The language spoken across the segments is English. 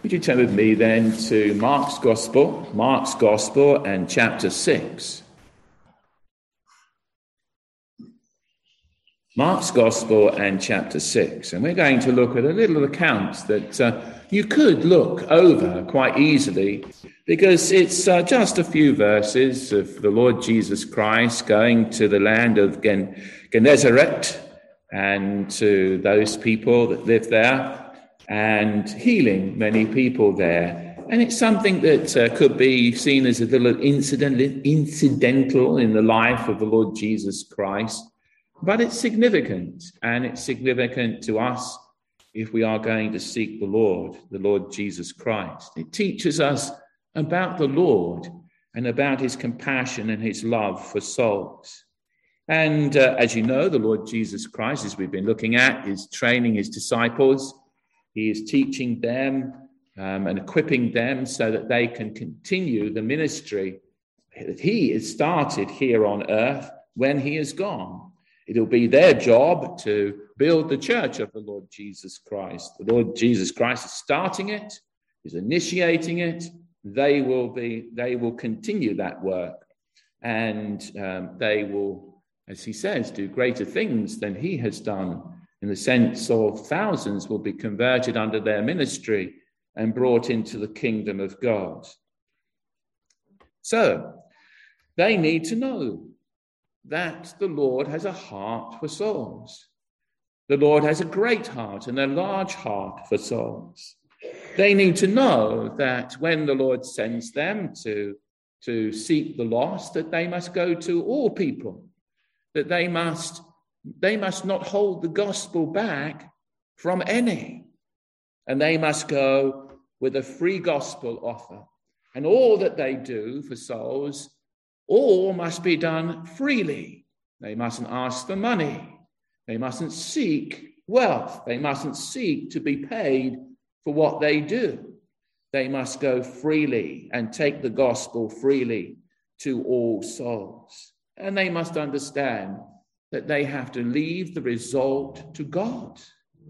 Would you turn with me then to Mark's Gospel and chapter 6. Mark's Gospel and chapter 6. And we're going to look at a little account that you could look over quite easily, because it's just a few verses of the Lord Jesus Christ going to the land of Gennesaret and to those people that live there, and healing many people there. And it's something that could be seen as a little incidental in the life of the Lord Jesus Christ, but it's significant, and it's significant to us if we are going to seek the Lord Jesus Christ. It teaches us about the Lord and about his compassion and his love for souls. And as you know, the Lord Jesus Christ, as we've been looking at, is training his disciples. He is teaching them and equipping them so that they can continue the ministry that he has started here on earth when he is gone. It'll be their job to build the church of the Lord Jesus Christ. The Lord Jesus Christ is starting it, is initiating it. They will continue that work, and they will, as he says, do greater things than he has done, in the sense of thousands will be converted under their ministry and brought into the kingdom of God. So they need to know that the Lord has a heart for souls. The Lord has a great heart and a large heart for souls. They need to know that when the Lord sends them to seek the lost, that they must go to all people, that they must not hold the gospel back from any, and they must go with a free gospel offer. And all that they do for souls, all must be done freely. They mustn't ask for money. They mustn't seek wealth. They mustn't seek to be paid for what they do. They must go freely and take the gospel freely to all souls. And they must understand that they have to leave the result to God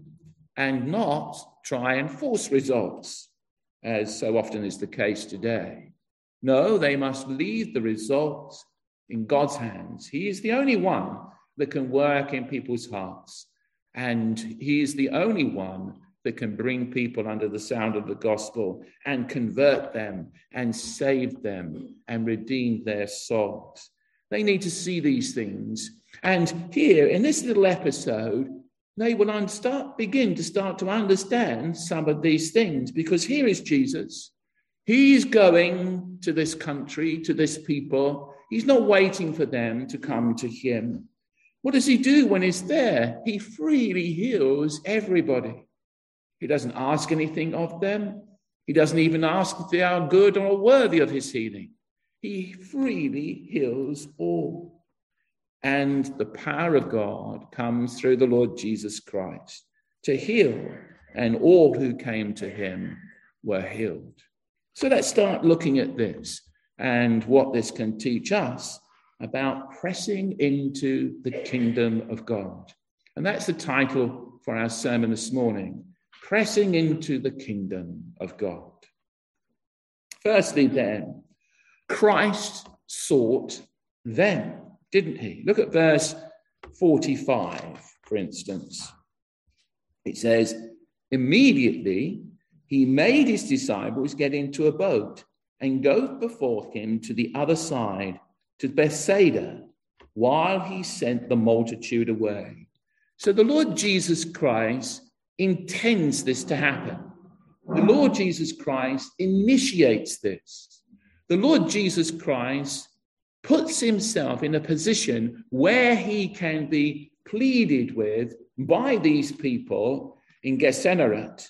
and not try and force results, as so often is the case today. No, they must leave the results in God's hands. He is the only one that can work in people's hearts, and he is the only one that can bring people under the sound of the gospel and convert them and save them and redeem their souls. They need to see these things. And here in this little episode, they will begin to understand some of these things, because here is Jesus. He's going to this country, to this people. He's not waiting for them to come to him. What does he do when he's there? He freely heals everybody. He doesn't ask anything of them. He doesn't even ask if they are good or worthy of his healing. He freely heals all. And the power of God comes through the Lord Jesus Christ to heal, and all who came to him were healed. So let's start looking at this and what this can teach us about pressing into the kingdom of God. And that's the title for our sermon this morning, Pressing into the Kingdom of God. Firstly then, Christ sought them, didn't he? Look at verse 45, for instance. It says, immediately he made his disciples get into a boat and go before him to the other side, to Bethsaida, while he sent the multitude away. So the Lord Jesus Christ intends this to happen. The Lord Jesus Christ initiates this. The Lord Jesus Christ puts himself in a position where he can be pleaded with by these people in Gennesaret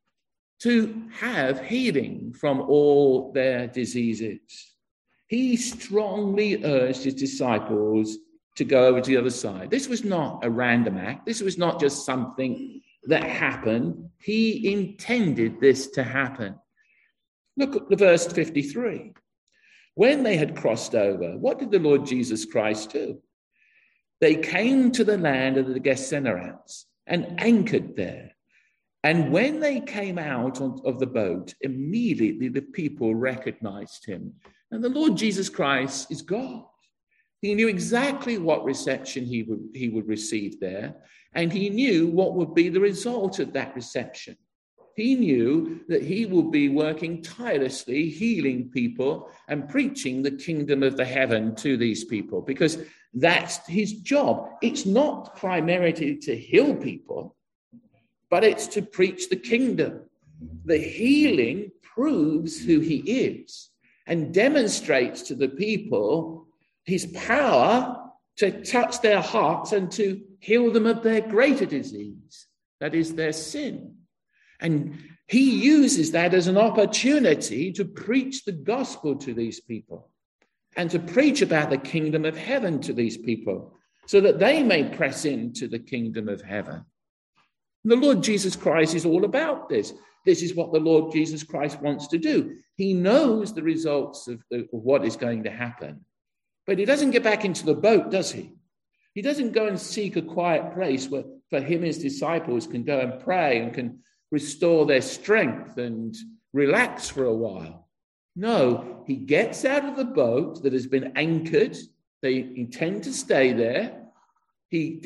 to have healing from all their diseases. He strongly urged his disciples to go over to the other side. This was not a random act. This was not just something that happened. He intended this to happen. Look at the verse 53. When they had crossed over, what did the Lord Jesus Christ do? They came to the land of the Gennesarets and anchored there. And when they came out of the boat, immediately the people recognized him. And the Lord Jesus Christ is God. He knew exactly what reception he would receive there, and he knew what would be the result of that reception. He knew that he would be working tirelessly, healing people and preaching the kingdom of the heaven to these people, because that's his job. It's not primarily to heal people, but it's to preach the kingdom. The healing proves who he is and demonstrates to the people his power to touch their hearts and to heal them of their greater disease, that is their sin. And he uses that as an opportunity to preach the gospel to these people and to preach about the kingdom of heaven to these people so that they may press into the kingdom of heaven. The Lord Jesus Christ is all about this. This is what the Lord Jesus Christ wants to do. He knows the results of what is going to happen. But he doesn't get back into the boat, does he? He doesn't go and seek a quiet place where for him, his disciples can go and pray and can restore their strength and relax for a while. No, he gets out of the boat that has been anchored. They intend to stay there. He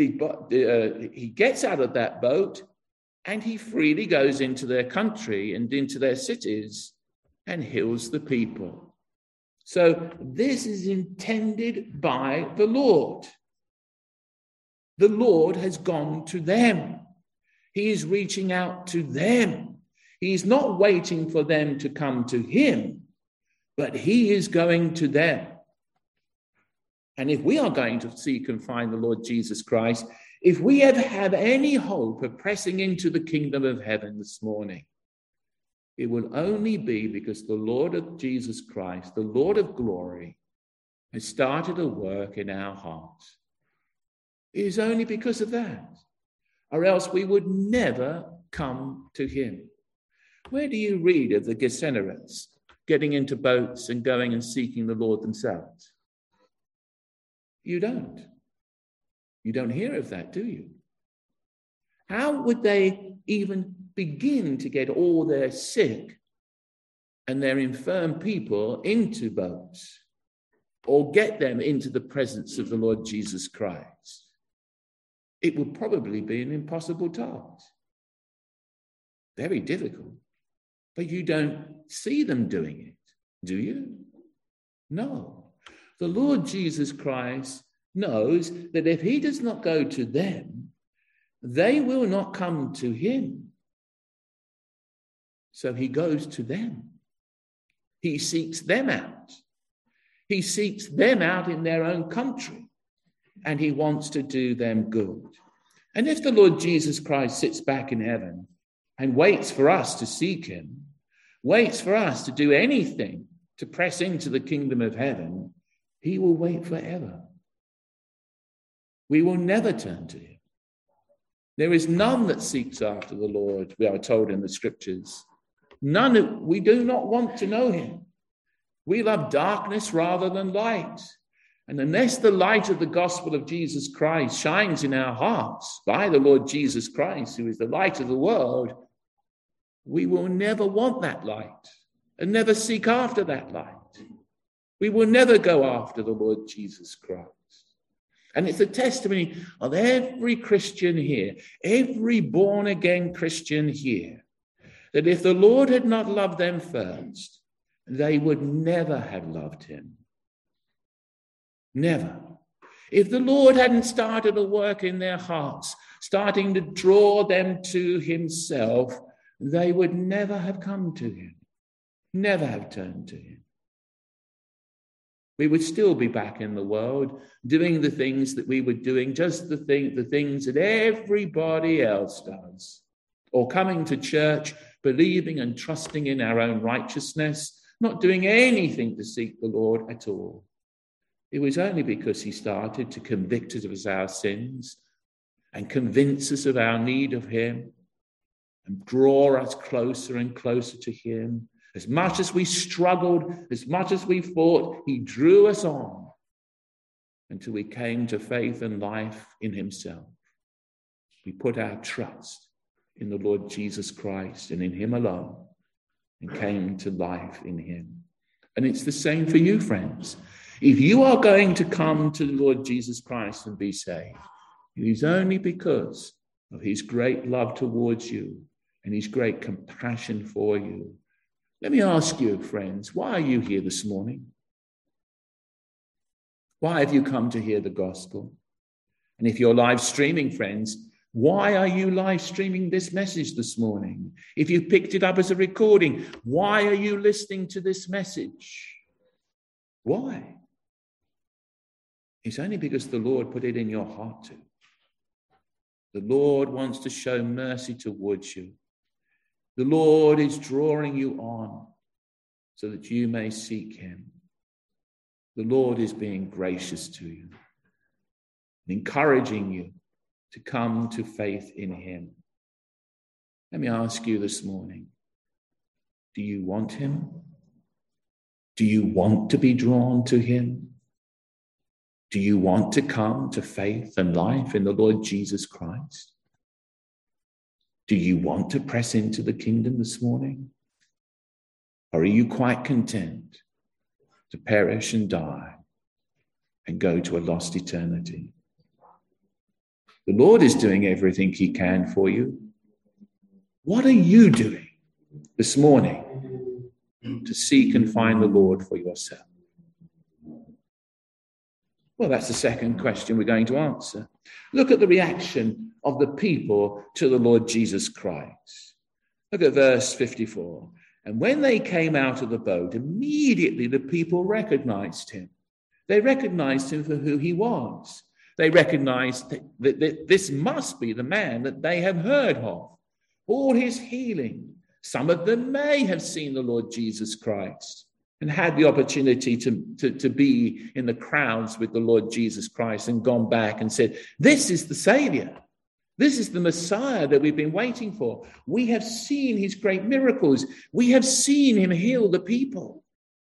gets out of that boat and he freely goes into their country and into their cities and heals the people. So this is intended by the Lord. The Lord has gone to them. He is reaching out to them. He is not waiting for them to come to him, but he is going to them. And if we are going to seek and find the Lord Jesus Christ, if we ever have any hope of pressing into the kingdom of heaven this morning, it will only be because the Lord of Jesus Christ, the Lord of glory, has started a work in our hearts. It is only because of that, or else we would never come to him. Where do you read of the Gergesenes getting into boats and going and seeking the Lord themselves? You don't. You don't hear of that, do you? How would they even begin to get all their sick and their infirm people into boats or get them into the presence of the Lord Jesus Christ? It would probably be an impossible task. Very difficult. But you don't see them doing it, do you? No. The Lord Jesus Christ knows that if he does not go to them, they will not come to him. So he goes to them. He seeks them out. He seeks them out in their own country, and he wants to do them good. And if the Lord Jesus Christ sits back in heaven and waits for us to seek him, waits for us to do anything to press into the kingdom of heaven, he will wait forever. We will never turn to him. There is none that seeks after the Lord, we are told in the scriptures. None, we do not want to know him. We love darkness rather than light. And unless the light of the gospel of Jesus Christ shines in our hearts by the Lord Jesus Christ, who is the light of the world, we will never want that light and never seek after that light. We will never go after the Lord Jesus Christ. And it's a testimony of every Christian here, every born-again Christian here, that if the Lord had not loved them first, they would never have loved him. Never. If the Lord hadn't started a work in their hearts, starting to draw them to himself, they would never have come to him, never have turned to him. We would still be back in the world doing the things that we were doing, just the things that everybody else does, or coming to church, believing and trusting in our own righteousness, not doing anything to seek the Lord at all. It was only because he started to convict us of our sins and convince us of our need of him and draw us closer and closer to him. As much as we struggled, as much as we fought, he drew us on until we came to faith and life in himself. We put our trust in the Lord Jesus Christ and in him alone, and came to life in him. And it's the same for you, friends. If you are going to come to the Lord Jesus Christ and be saved, it is only because of his great love towards you and his great compassion for you. Let me ask you, friends, why are you here this morning? Why have you come to hear the gospel? And if you're live streaming, friends, why are you live streaming this message this morning? If you picked it up as a recording, why are you listening to this message? Why? It's only because the Lord put it in your heart to. The Lord wants to show mercy towards you. The Lord is drawing you on so that you may seek him. The Lord is being gracious to you, encouraging you to come to faith in him. Let me ask you this morning, do you want him? Do you want to be drawn to him? Do you want to come to faith and life in the Lord Jesus Christ? Do you want to press into the kingdom this morning? Or are you quite content to perish and die and go to a lost eternity? The Lord is doing everything he can for you. What are you doing this morning to seek and find the Lord for yourself? Well, that's the second question we're going to answer. Look at the reaction of the people to the Lord Jesus Christ. Look at verse 54. And when they came out of the boat, immediately the people recognized him. They recognized him for who he was. They recognized that this must be the man that they have heard of. All his healing. Some of them may have seen the Lord Jesus Christ and had the opportunity to be in the crowds with the Lord Jesus Christ and gone back and said, this is the Savior. This is the Messiah that we've been waiting for. We have seen his great miracles. We have seen him heal the people.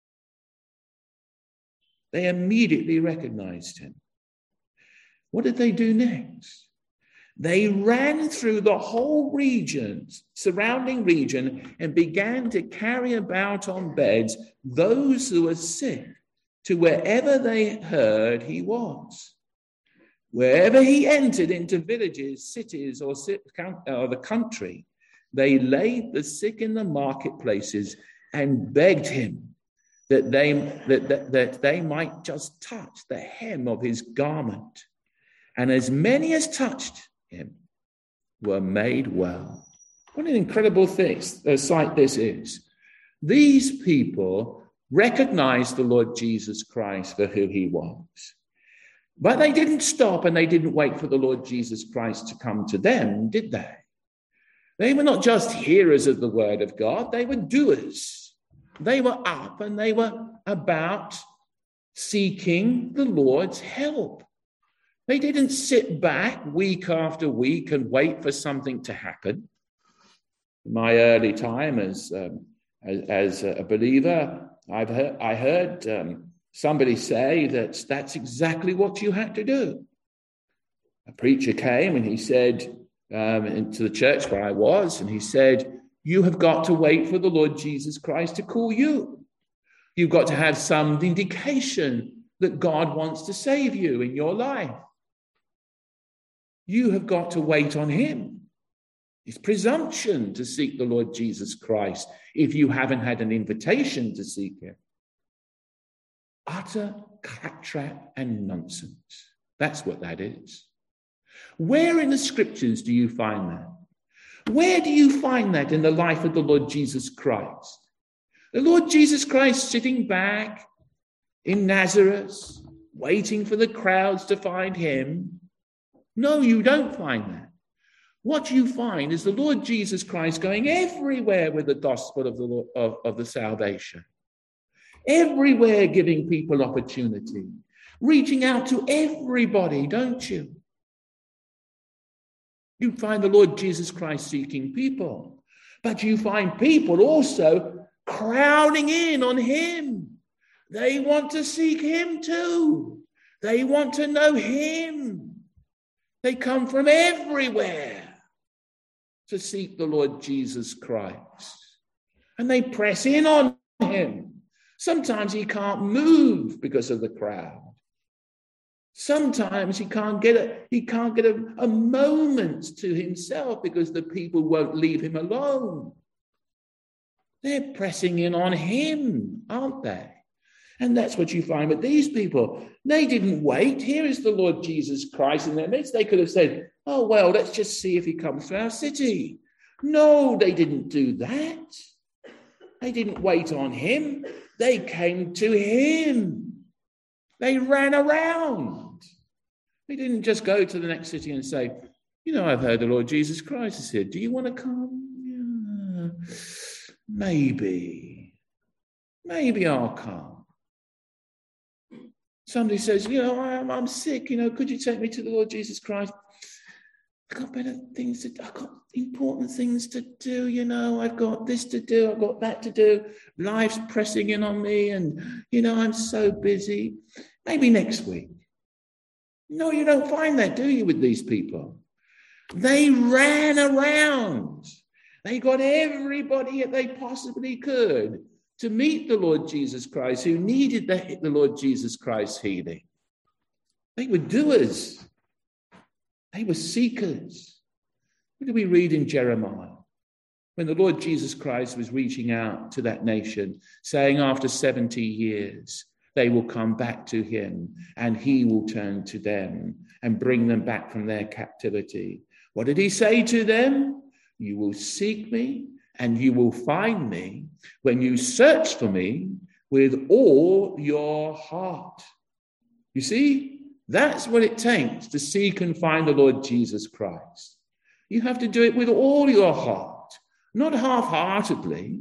They immediately recognized him. What did they do next? They ran through the whole region, surrounding region, and began to carry about on beds those who were sick to wherever they heard he was. Wherever he entered into villages, cities, or the country, they laid the sick in the marketplaces and begged him that they might just touch the hem of his garment. And as many as touched him were made well. What an incredible sight this is. These people recognized the Lord Jesus Christ for who he was. But they didn't stop and they didn't wait for the Lord Jesus Christ to come to them, did they? They were not just hearers of the word of God, they were doers. They were up and they were about seeking the Lord's help. They didn't sit back week after week and wait for something to happen. In my early time as a believer, I heard somebody say that that's exactly what you had to do. A preacher came and he said into the church where I was, and he said, you have got to wait for the Lord Jesus Christ to call you. You've got to have some indication that God wants to save you in your life. You have got to wait on him. It's presumption to seek the Lord Jesus Christ if you haven't had an invitation to seek him. Utter claptrap and nonsense. That's what that is. Where in the scriptures do you find that? Where do you find that in the life of the Lord Jesus Christ? The Lord Jesus Christ sitting back in Nazareth, waiting for the crowds to find him. No, you don't find that. What you find is the Lord Jesus Christ going everywhere with the gospel of the salvation. Everywhere giving people opportunity. Reaching out to everybody, don't you? You find the Lord Jesus Christ seeking people. But you find people also crowding in on him. They want to seek him too. They want to know him. They come from everywhere. to seek the Lord Jesus Christ. And they press in on him. Sometimes he can't move because of the crowd. Sometimes he can't get a moment to himself because the people won't leave him alone. They're pressing in on him, aren't they? And that's what you find with these people. They didn't wait. Here is the Lord Jesus Christ in their midst. They could have said, oh, well, let's just see if he comes to our city. No, they didn't do that. They didn't wait on him. They came to him. They ran around. They didn't just go to the next city and say, I've heard the Lord Jesus Christ is here. Do you want to come? Yeah, maybe I'll come. Somebody says, I'm sick, could you take me to the Lord Jesus Christ? I've got better things to do. I've got important things to do, I've got this to do. I've got that to do. Life's pressing in on me and, I'm so busy. Maybe next week. No, you don't find that, do you, with these people? They ran around. They got everybody that they possibly could to meet the Lord Jesus Christ, who needed the Lord Jesus Christ's healing. They were doers. They were seekers. What do we read in Jeremiah? When the Lord Jesus Christ was reaching out to that nation, saying after 70 years, they will come back to him and he will turn to them and bring them back from their captivity. What did he say to them? You will seek me and you will find me when you search for me with all your heart. You see, that's what it takes to seek and find the Lord Jesus Christ. You have to do it with all your heart, not half-heartedly,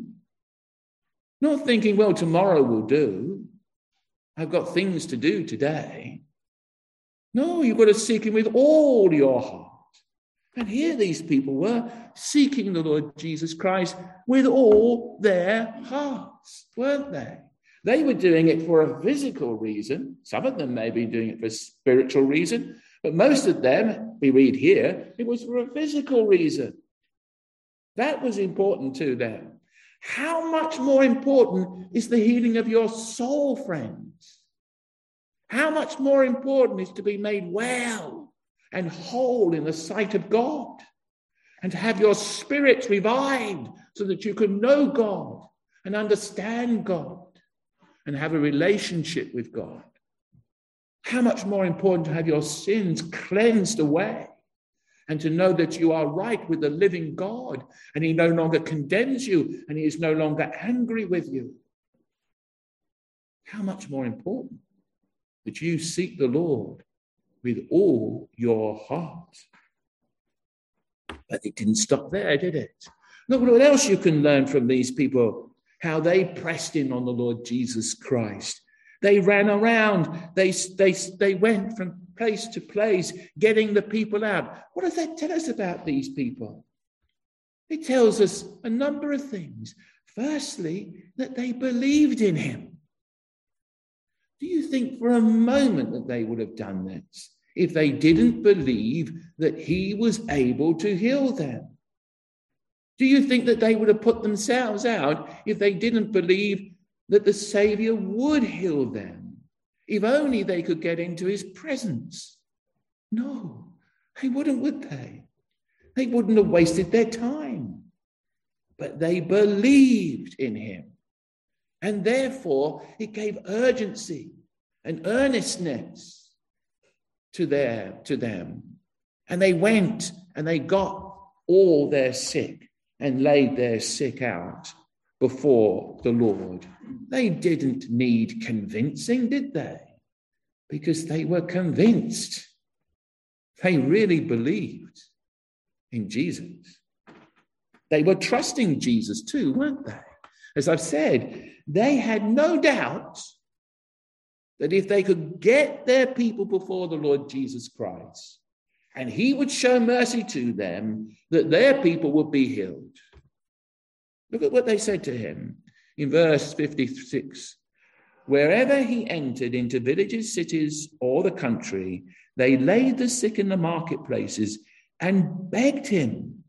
not thinking, well, tomorrow will do. I've got things to do today. No, you've got to seek him with all your heart. And here these people were seeking the Lord Jesus Christ with all their hearts, weren't they? They were doing it for a physical reason. Some of them may be doing it for a spiritual reason, but most of them, we read here, it was for a physical reason. That was important to them. How much more important is the healing of your soul, friends? How much more important is to be made well and whole in the sight of God, and to have your spirit revived so that you can know God and understand God and have a relationship with God? How much more important to have your sins cleansed away and to know that you are right with the living God and he no longer condemns you and he is no longer angry with you. How much more important that you seek the Lord with all your heart. But it didn't stop there, did it? Look what else you can learn from these people, how they pressed in on the Lord Jesus Christ. They ran around. They went from place to place, getting the people out. What does that tell us about these people? It tells us a number of things. Firstly, that they believed in him. Do you think for a moment that they would have done this if they didn't believe that he was able to heal them? Do you think that they would have put themselves out if they didn't believe that the Savior would heal them, if only they could get into his presence? No, they wouldn't, would they? They wouldn't have wasted their time. But they believed in him. And therefore, it gave urgency and earnestness to them. And they went and they got all their sick and laid their sick out before the Lord. They didn't need convincing, did they? Because they were convinced. They really believed in Jesus. They were trusting Jesus too, weren't they? As I've said, they had no doubt that if they could get their people before the Lord Jesus Christ and he would show mercy to them, that their people would be healed. Look at what they said to him in verse 56. Wherever he entered into villages, cities, or the country, they laid the sick in the marketplaces and begged him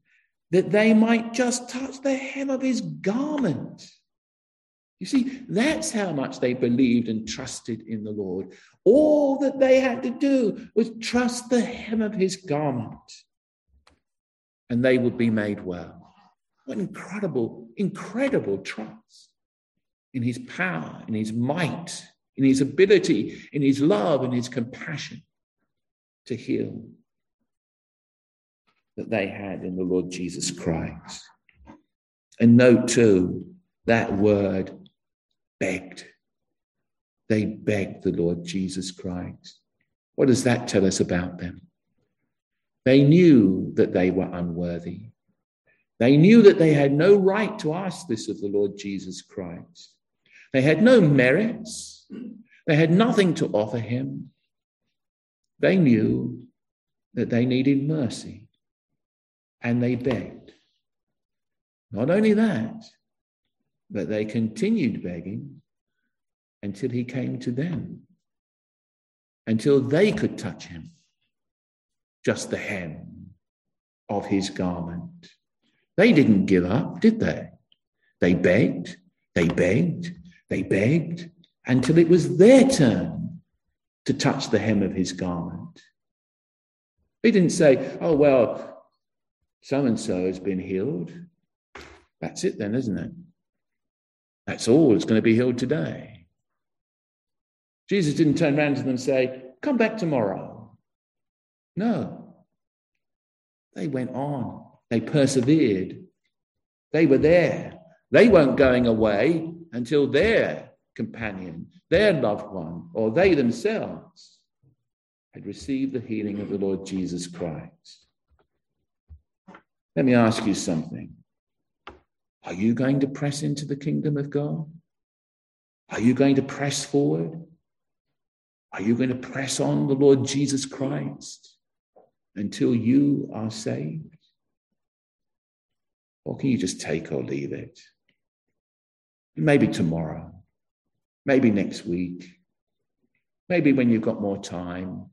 that they might just touch the hem of his garment. You see, that's how much they believed and trusted in the Lord. All that they had to do was trust the hem of his garment, and they would be made well. What incredible, incredible trust in his power, in his might, in his ability, in his love, and his compassion to heal that they had in the Lord Jesus Christ. And note too, that word begged. They begged the Lord Jesus Christ. What does that tell us about them? They knew that they were unworthy. They knew that they had no right to ask this of the Lord Jesus Christ. They had no merits. They had nothing to offer him. They knew that they needed mercy, and they begged. Not only that, but they continued begging until he came to them, until they could touch him, just the hem of his garment. They didn't give up, did they? They begged, they begged, they begged, until it was their turn to touch the hem of his garment. They didn't say, oh, well, so-and-so has been healed. That's it then, isn't it? That's all that's going to be healed today. Jesus didn't turn around to them and say, come back tomorrow. No. They went on. They persevered. They were there. They weren't going away until their companion, their loved one, or they themselves had received the healing of the Lord Jesus Christ. Let me ask you something. Are you going to press into the kingdom of God? Are you going to press forward? Are you going to press on the Lord Jesus Christ until you are saved? Or can you just take or leave it? Maybe tomorrow, maybe next week, maybe when you've got more time.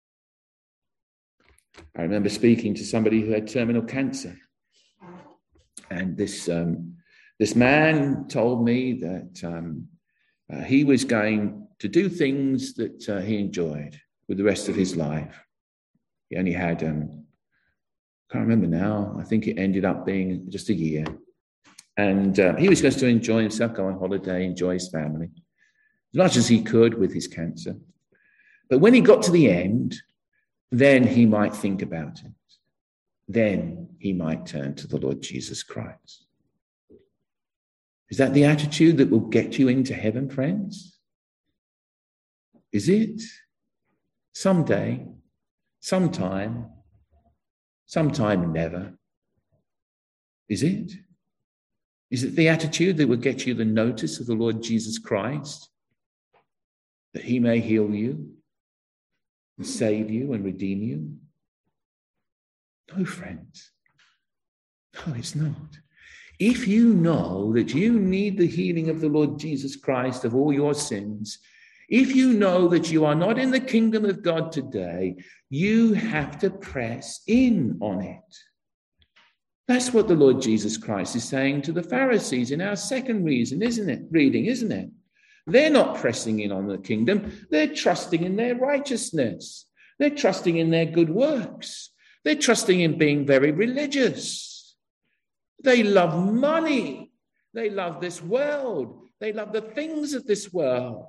I remember speaking to somebody who had terminal cancer. And this man told me that he was going to do things that he enjoyed with the rest of his life. He only had, I can't remember now, I think it ended up being just a year. And he was going to enjoy himself, go on holiday, enjoy his family, as much as he could with his cancer. But when he got to the end, then he might think about it. Then he might turn to the Lord Jesus Christ. Is that the attitude that will get you into heaven, friends? Is it? Someday, sometime never. Is it? Is it the attitude that will get you the notice of the Lord Jesus Christ, that he may heal you and save you and redeem you? No, friends. No, it's not. If you know that you need the healing of the Lord Jesus Christ of all your sins, if you know that you are not in the kingdom of God today, you have to press in on it. That's what the Lord Jesus Christ is saying to the Pharisees in our second reading, isn't it? They're not pressing in on the kingdom. They're trusting in their righteousness. They're trusting in their good works. They're trusting in being very religious. They love money. They love this world. They love the things of this world.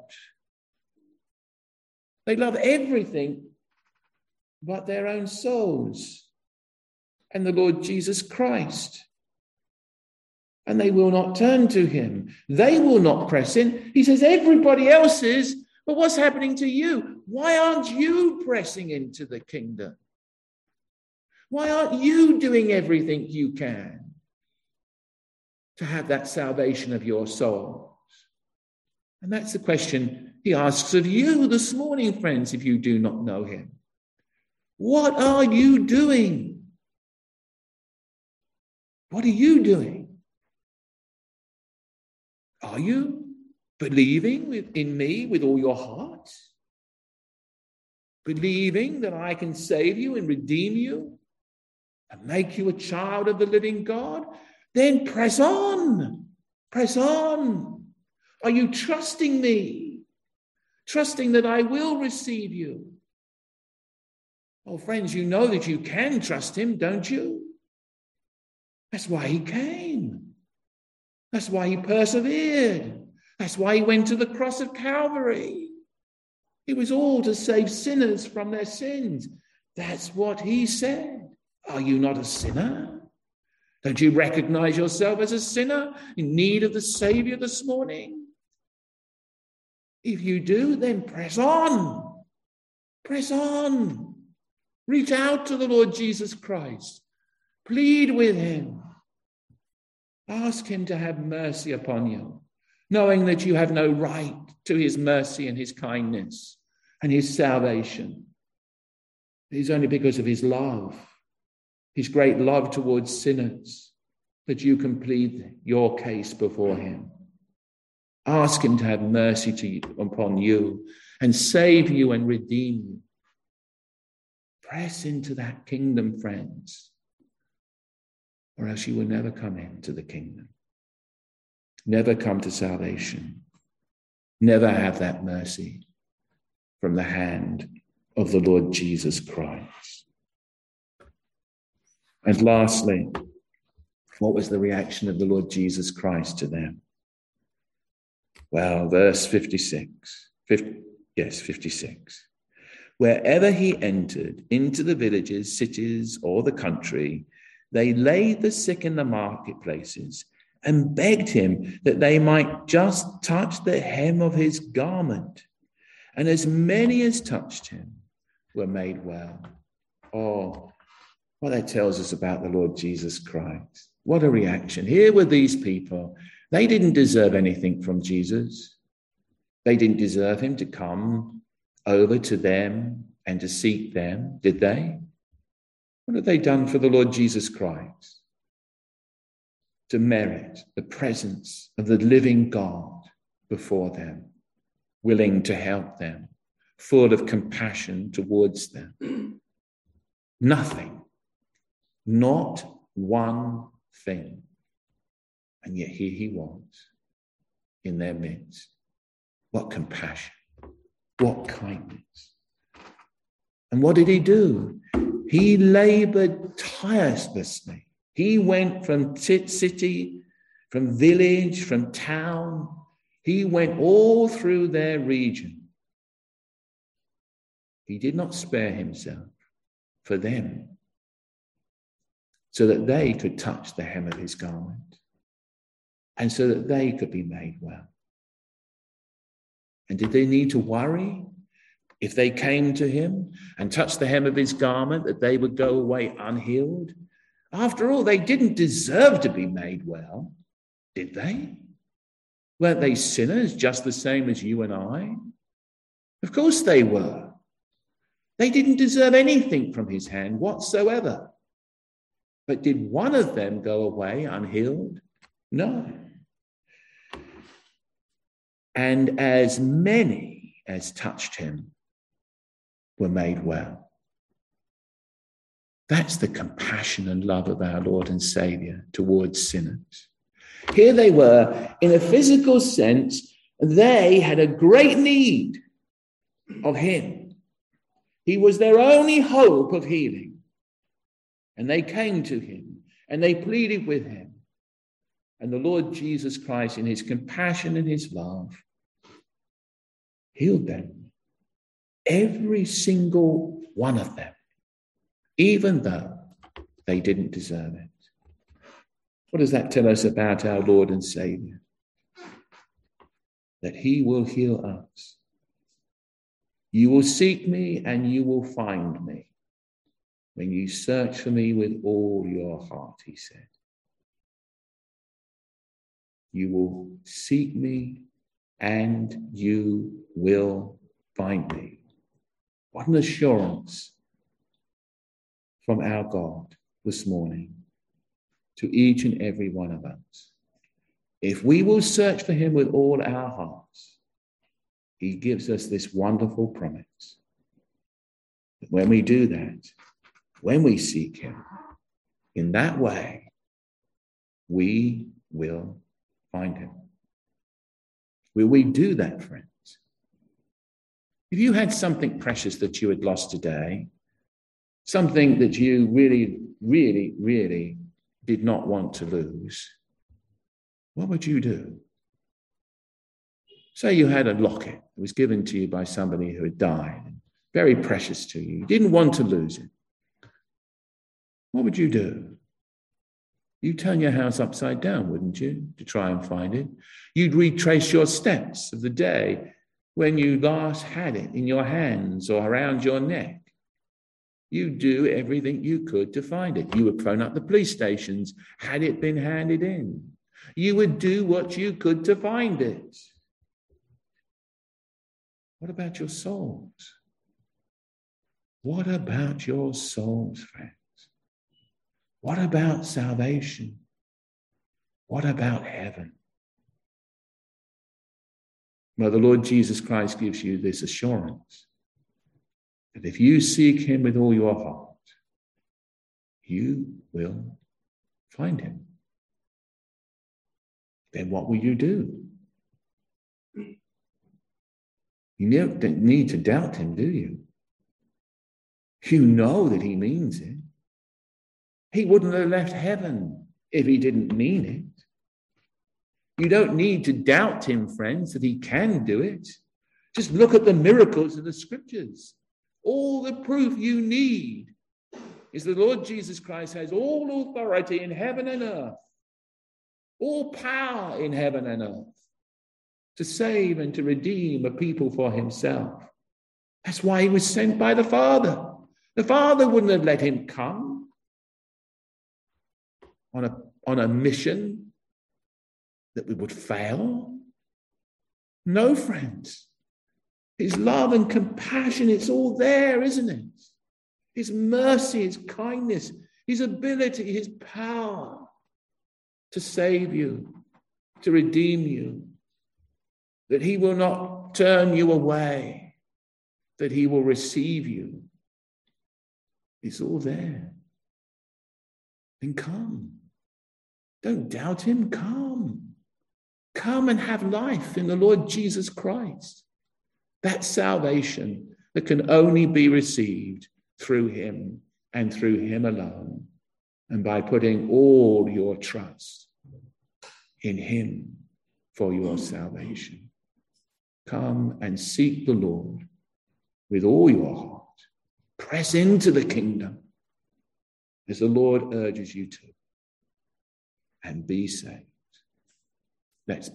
They love everything but their own souls and the Lord Jesus Christ. And they will not turn to him. They will not press in. He says, everybody else is, but what's happening to you? Why aren't you pressing into the kingdom? Why aren't you doing everything you can to have that salvation of your souls? And that's the question he asks of you this morning, friends, if you do not know him. What are you doing? What are you doing? Are you believing in me with all your heart? Believing that I can save you and redeem you? and make you a child of the living God, then press on. Press on. Are you trusting me? Trusting that I will receive you? Oh, friends, you know that you can trust him, don't you? That's why he came. That's why he persevered. That's why he went to the cross of Calvary. It was all to save sinners from their sins. That's what he said. Are you not a sinner? Don't you recognize yourself as a sinner in need of the Savior this morning? If you do, then press on. Press on. Reach out to the Lord Jesus Christ. Plead with him. Ask him to have mercy upon you, knowing that you have no right to his mercy and his kindness and his salvation. It is only because of his love, his great love towards sinners, that you can plead your case before him. Ask him to have mercy upon you and save you and redeem you. Press into that kingdom, friends, or else you will never come into the kingdom. Never come to salvation. Never have that mercy from the hand of the Lord Jesus Christ. And lastly, what was the reaction of the Lord Jesus Christ to them? Well, verse 56. 56. Wherever he entered, into the villages, cities, or the country, they laid the sick in the marketplaces and begged him that they might just touch the hem of his garment. And as many as touched him were made well. Oh, what that tells us about the Lord Jesus Christ. What a reaction. Here were these people. They didn't deserve anything from Jesus. They didn't deserve him to come over to them and to seek them, did they? What have they done for the Lord Jesus Christ to merit the presence of the living God before them, willing to help them, full of compassion towards them? Nothing. Not one thing. And yet here he was in their midst. What compassion. What kindness. And what did he do? He labored tirelessly. He went from city, from village, from town. He went all through their region. He did not spare himself for them, so that they could touch the hem of his garment and so that they could be made well. And did they need to worry if they came to him and touched the hem of his garment that they would go away unhealed? After all, they didn't deserve to be made well, did they? Weren't they sinners just the same as you and I? Of course they were. They didn't deserve anything from his hand whatsoever. But did one of them go away unhealed? No. And as many as touched him were made well. That's the compassion and love of our Lord and Savior towards sinners. Here they were, in a physical sense, they had a great need of him. He was their only hope of healing. And they came to him and they pleaded with him. And the Lord Jesus Christ, in his compassion and his love, healed them. Every single one of them, even though they didn't deserve it. What does that tell us about our Lord and Savior? That he will heal us. You will seek me and you will find me when you search for me with all your heart, he said. You will seek me and you will find me. What an assurance from our God this morning to each and every one of us. If we will search for him with all our hearts, he gives us this wonderful promise that when we do that, when we seek him, In that way, we will find him. Will we do that, friends? If you had something precious that you had lost today, something that you really, really, really did not want to lose, what would you do? Say you had a locket that was given to you by somebody who had died, very precious to you. You didn't want to lose it. What would you do? You'd turn your house upside down, wouldn't you, to try and find it? You'd retrace your steps of the day when you last had it in your hands or around your neck. You'd do everything you could to find it. You would phone up the police stations had it been handed in. You would do what you could to find it. What about your souls? What about your souls, friends? What about salvation? What about heaven? Well, the Lord Jesus Christ gives you this assurance that if you seek him with all your heart, you will find him. Then what will you do? You don't need to doubt him, do you? You know that he means it. He wouldn't have left heaven if he didn't mean it. You don't need to doubt him, friends, that he can do it. Just look at the miracles of the scriptures. All the proof you need is the Lord Jesus Christ has all authority in heaven and earth, all power in heaven and earth to save and to redeem a people for himself. That's why he was sent by the Father. The Father wouldn't have let him come on a mission that we would fail. No, friends. His love and compassion, it's all there, isn't it? His mercy, his kindness, his ability, his power to save you, to redeem you, that he will not turn you away, that he will receive you. It's all there. Then come. Don't doubt him. Come. Come and have life in the Lord Jesus Christ. That salvation that can only be received through him and through him alone, and by putting all your trust in him for your salvation. Come and seek the Lord with all your heart. Press into the kingdom as the Lord urges you to, and be saved. Let's pray.